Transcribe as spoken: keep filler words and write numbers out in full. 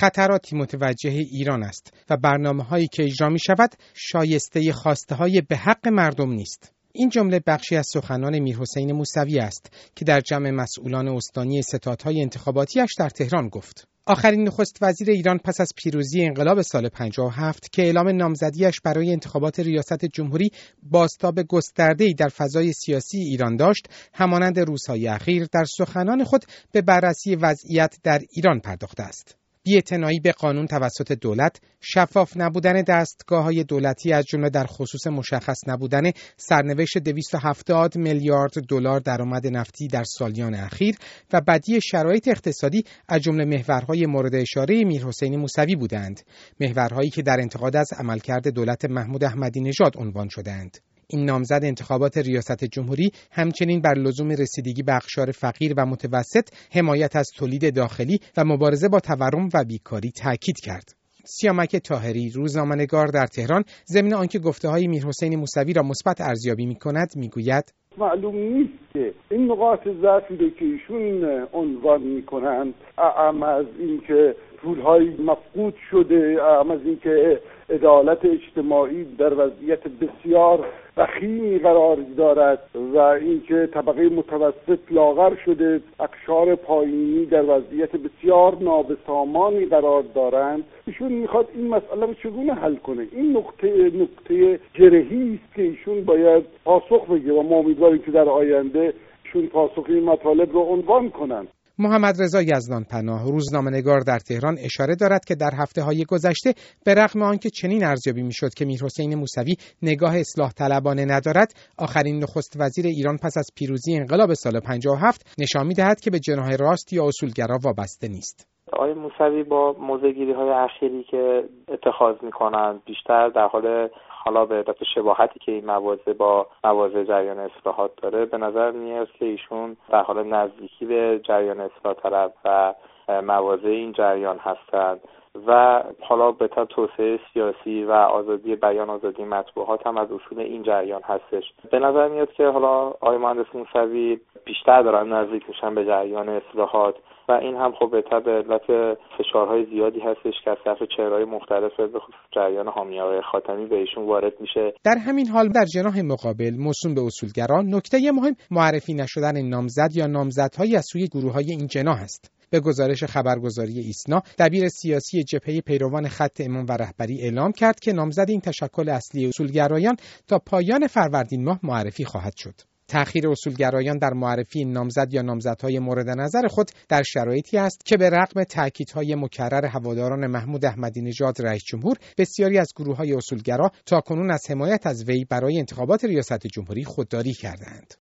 خطراتی متوجه ایران است و برنامه‌هایی که اجرا می‌شود شایسته خواسته‌های به حق مردم نیست. این جمله بخشی از سخنان میرحسین موسوی است که در جمع مسئولان استانی ستادهای انتخاباتیش در تهران گفت. آخرین نخست وزیر ایران پس از پیروزی انقلاب سال پنجاه و هفت که اعلام نامزدیش برای انتخابات ریاست جمهوری بازتاب گسترده‌ای در فضای سیاسی ایران داشت، همانند روزهای اخیر در سخنان خود به بررسی وضعیت در ایران پرداخته است. بی‌اعتنایی به قانون توسط دولت، شفاف نبودن دستگاه‌های دولتی از جمله در خصوص مشخص نبودن سرنوشت دویست و هفتاد میلیارد دلار درآمد نفتی در سالیان اخیر و بدی شرایط اقتصادی از جمله محورهای مورد اشاره میرحسین موسوی بودند، محورهایی که در انتقاد از عملکرد دولت محمود احمدی نژاد عنوان شدند. این نامزد انتخابات ریاست جمهوری همچنین بر لزوم رسیدگی به اقشار فقیر و متوسط، حمایت از تولید داخلی و مبارزه با تورم و بیکاری تاکید کرد. سیامک طاهری، روزنامه‌نگار در تهران، ضمن آنکه گفته‌های میرحسین موسوی را مثبت ارزیابی می‌کند، می‌گوید معلوم نیست که این نقاط ضعفی رو که ایشون عنوان می‌کنند، اعم از اینکه پول‌های مفقود شده، اعم از اینکه عدالت اجتماعی در وضعیت بسیار وخیمی قرار دارد و اینکه طبقه متوسط لاغر شده، اقشار پایینی در وضعیت بسیار نابسامانی قرار دارند. ایشون میخواد این مسئله رو چگونه حل کنه. این نقطه نقطه جرحی است که ایشون باید پاسخ بگه و ما امیدواریم که در آینده ایشون پاسخ این مطالب رو عنوان کنند. محمد رضا یزدانپناه، روزنامه‌نگار در تهران، اشاره دارد که در هفته‌های گذشته به رغم آنکه چنین ارزیابی می‌شد که میرحسین موسوی نگاه اصلاح طلبانه ندارد، آخرین نخست وزیر ایران پس از پیروزی انقلاب سال پنجاه و هفت نشان می‌دهد که به جناح راست یا اصولگرا وابسته نیست. آقای موسوی با موضع‌گیری‌های اخیری که اتخاذ می‌کنند بیشتر در حال حالا به علت شباهتی که این مواضع با مواضع جریان اصلاحات داره، به نظر میاد که ایشون در حال نزدیکی به جریان اصلاح طلب و مواضع این جریان هستند و حالا به طب توسعه سیاسی و آزادی بیان، آزادی مطبوعات هم از اصول این جریان هستش. به نظر میاد که حالا آقای مهندس موسوی بیشتر دارن نزدیک میشن به جریان اصلاحات و این هم خب به طب علت فشارهای زیادی هستش که از طرف چهره‌های مختلف به خصوص جریان حامی آقای خاتمی به ایشون وارد میشه. در همین حال در جناح مقابل موسوم به اصولگران، نکته مهم معرفی نشدن نامزد یا نامزدهای از سوی گروه‌های این جناح است. به گزارش خبرگزاری ایسنا، دبیر سیاسی جبهه پیروان خط امام و رهبری اعلام کرد که نامزد این تشکل اصلی اصولگرایان تا پایان فروردین ماه معرفی خواهد شد. تأخیر اصولگرایان در معرفی نامزد یا نامزدهای مورد نظر خود در شرایطی است که به رغم تأکیدهای مکرر هواداران محمود احمدی نژاد رئیس جمهور، بسیاری از گروه‌های اصولگرا تاکنون از حمایت از وی برای انتخابات ریاست جمهوری خودداری کردند.